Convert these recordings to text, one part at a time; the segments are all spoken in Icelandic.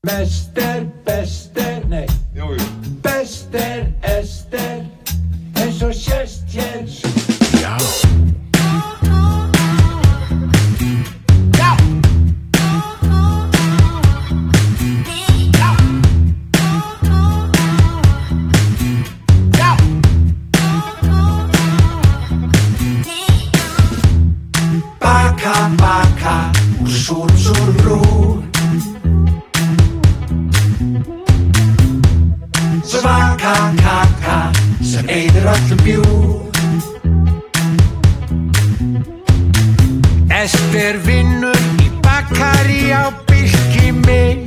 Mester, bester, nei Bester, Ester eins og sést hér Já Baka, baka, úr súrum brú Svaka kaka sem eyðir öllum bjúg Ester vinnur í bakari á Birkimey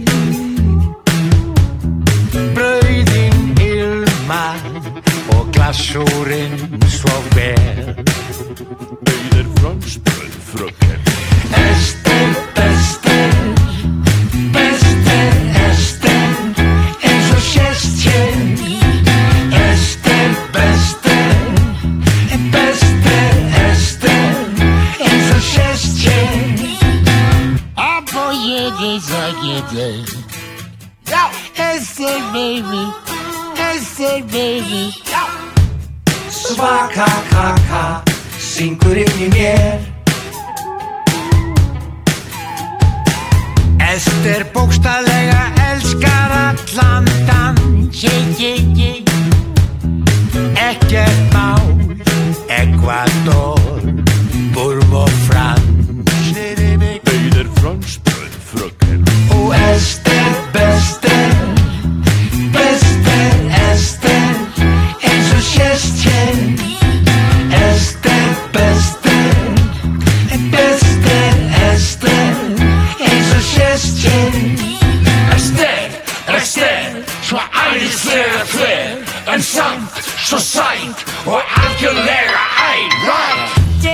Brauðin ilma og glasúrin svo vel Auðir fransbrauð fröken Ester, bester, bester, Ester eins og sést hér Ester, bester, bester, Ester eins og sést hér Aboyede zagede Ester baby Svaka kaka syngur inn í mér Ester bókstaflega elskar allan dans Ekkert mál Ecuador Burma og Frans Auðir fransbrauð fröken Og Ester, bester, bester, Ester eins og sést hér Ester, bester, bester, Ester eins og sést hér Ester, Ester, svo æðislega hver en samt svo sæt og algjörlega æræð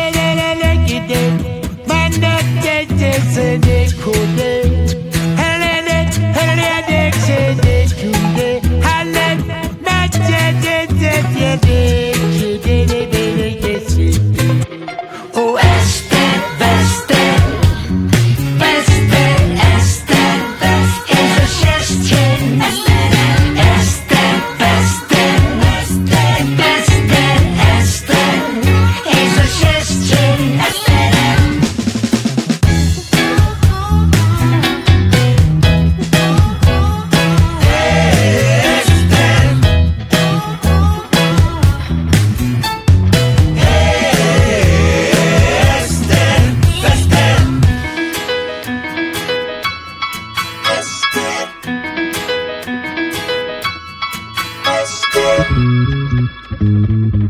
Og Ester, bester, bester, Ester eins og sést hér Ester, bester, bester, Ester eins og sést hér Ester